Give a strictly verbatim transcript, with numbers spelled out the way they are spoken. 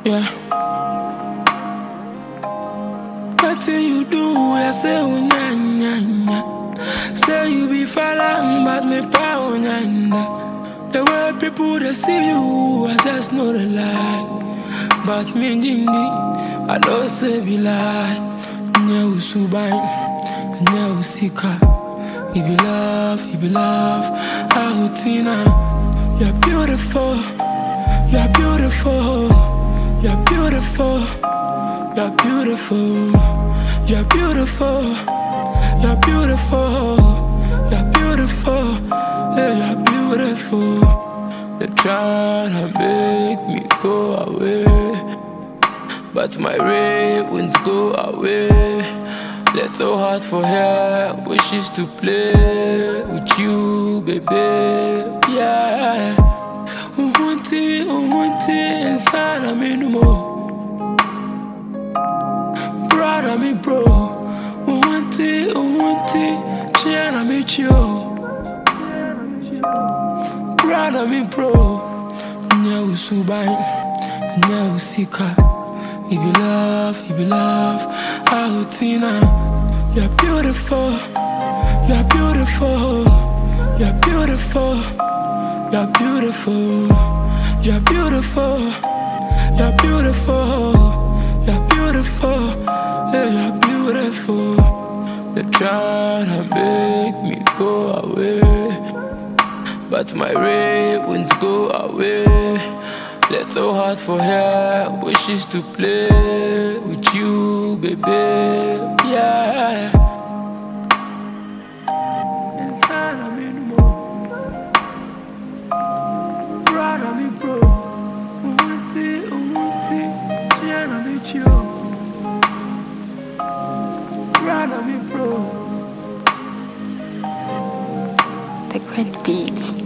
Yeah. Nothing you do, I say, oh, nya, nya, nya. Say you be falling, but me power, nya, nya. The way people they see you, I just know the lie. But me, Jindy, I don't say be lie. Nya, usubain, nya, usika. If you love, if you love, Ahutina, you're beautiful, you're beautiful, you're beautiful, you're beautiful, you're beautiful, you're beautiful, you're beautiful, yeah, you're beautiful. They're trying to make me go away, but my rape won't go away. Little heart for her, wishes to play with you, baby, yeah. Uhunti, uhunti, inside of me no more. Brother me bro, uhunti, uhunti, Chiana me chio. Brother me bro, nya usubain, nya usika. If you love, if you love, Ahutina, you're beautiful, you're beautiful, you're beautiful, you're beautiful, you're beautiful, you're beautiful, you're beautiful, yeah, you're beautiful. They're trying to make me go away, but my rape won't go away. Little heart for her, wishes to play with you, baby, yeah. Inside of me no more. Brother me bro, Umunti, Umunti, Chiana me chio. Brother me bro. The Great Beats.